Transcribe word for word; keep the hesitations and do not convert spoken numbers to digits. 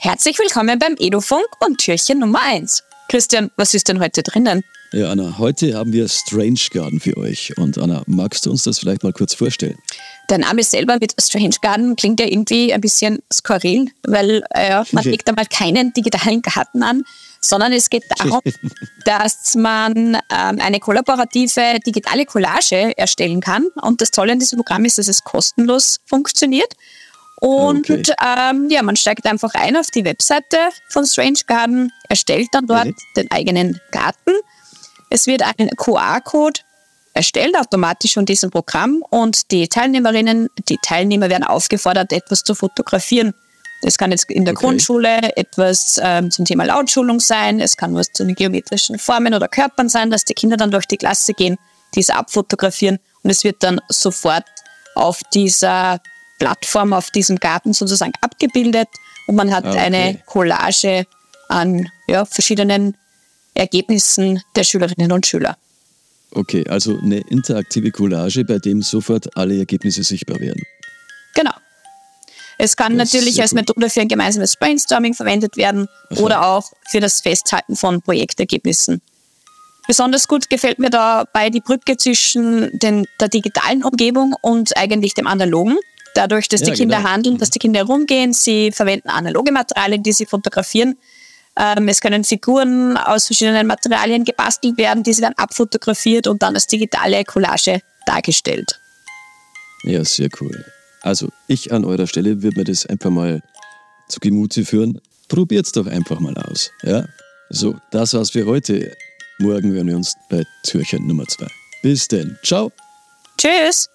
Herzlich willkommen beim Edufunk und Türchen Nummer eins. Christian, was ist denn heute drinnen? Ja, Anna, heute haben wir Strange Garden für euch. Und Anna, magst du uns das vielleicht mal kurz vorstellen? Der Name selber mit Strange Garden klingt ja irgendwie ein bisschen skurril, weil äh, man legt einmal keinen digitalen Garten an, sondern es geht darum, dass man ähm, eine kollaborative digitale Collage erstellen kann. Und das Tolle an diesem Programm ist, dass es kostenlos funktioniert. Und okay. ähm, ja, man steigt einfach ein auf die Webseite von Strange Garden, erstellt dann dort mhm. den eigenen Garten. Es wird ein Q R-Code erstellt, automatisch von diesem Programm, und die Teilnehmerinnen, die Teilnehmer werden aufgefordert, etwas zu fotografieren. Das kann jetzt in der okay. Grundschule etwas ähm, zum Thema Lautschulung sein, es kann was zu den geometrischen Formen oder Körpern sein, dass die Kinder dann durch die Klasse gehen, diese abfotografieren, und es wird dann sofort auf dieser Plattform, auf diesem Garten sozusagen abgebildet, und man hat okay. eine Collage an ja, verschiedenen Ergebnissen der Schülerinnen und Schüler. Okay, also eine interaktive Collage, bei dem sofort alle Ergebnisse sichtbar werden. Genau. Es kann das natürlich als gut. Methode für ein gemeinsames Brainstorming verwendet werden Aha. oder auch für das Festhalten von Projektergebnissen. Besonders gut gefällt mir dabei die Brücke zwischen den, der digitalen Umgebung und eigentlich dem analogen. Dadurch, dass ja, die Kinder genau. handeln, dass die Kinder herumgehen, sie verwenden analoge Materialien, die sie fotografieren. Ähm, es können Figuren aus verschiedenen Materialien gebastelt werden, die sie dann abfotografiert und dann als digitale Collage dargestellt. Ja, sehr cool. Also ich an eurer Stelle würde mir das einfach mal zu Gemüte führen. Probiert's doch einfach mal aus. Ja? So, das war's für heute. Morgen hören wir uns bei Türchen Nummer zwei. Bis denn. Ciao. Tschüss.